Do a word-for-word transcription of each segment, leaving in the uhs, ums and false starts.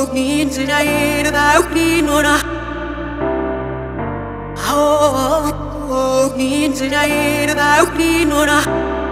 need to die without me, no, no. Oh, need to die without me, no, no.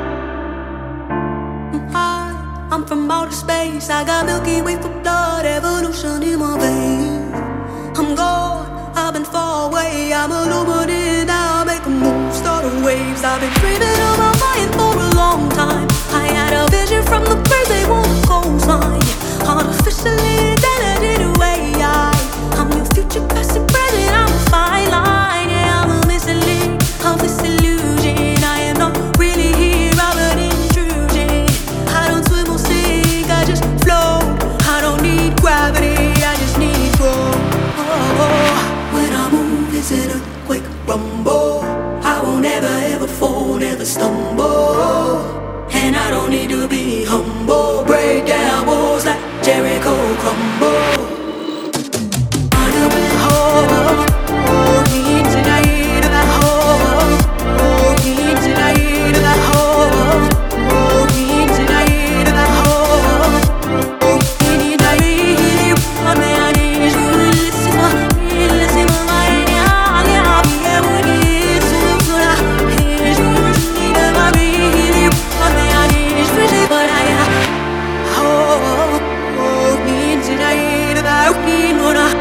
I'm from outer space, I got Milky Way for blood, evolution in my veins. I'm gone, I've been far away, I'm illuminated now, make a move, start a waves. I've been dreaming of my mind for a long time. I had a vision from the place they want a coastline. Artificially identity away, I, I'm your future, past and present, I'm a fine line. Yeah, I'm a missing link of this illusion. I am not really here, I'm an intrusion. I don't swim or sink, I just float. I don't need gravity, I just need growth. Oh, when I move, it's an earthquake rumble. I won't ever ever fall, never stumble. And I don't need to be humble. Break down walls like Jericho crumble. I know the hole, oh, need to die to that hole. Oh, need to die to that hole. Oh, need to die to that hole. Oh, need to die on my knees. Listen, listen, my yeah, yeah, yeah, what is so good? Here's your need of my really on my knees, really, but I oh, oh, need to die without me, no, no.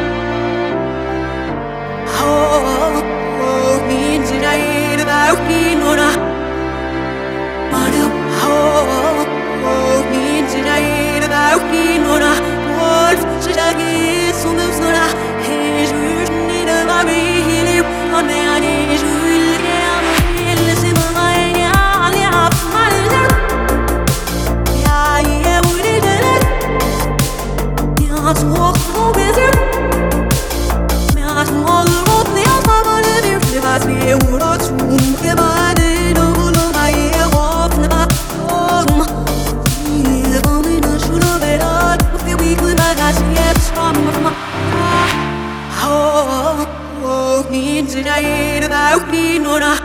Oh, oh, need to die without me, no, no. Oh, oh, need to die without me, no, no. Wolf, should I get some of those, no, no. Here's your need of my really on my knees, really, yeah, listen, my yeah, yeah, my yeah, yeah, what is it? Yeah, it's walk so busy. Yeah, it's all the road, yeah, my body, if I see it, what I do, if I did, oh, no, my ear off, never home. If I'm in a shoot of it, I feel weak with my guys, yeah, it's from my oh, oh, need to die without me, no, no.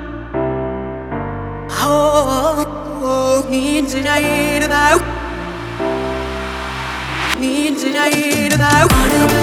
Oh, oh, need to die without, need to die without.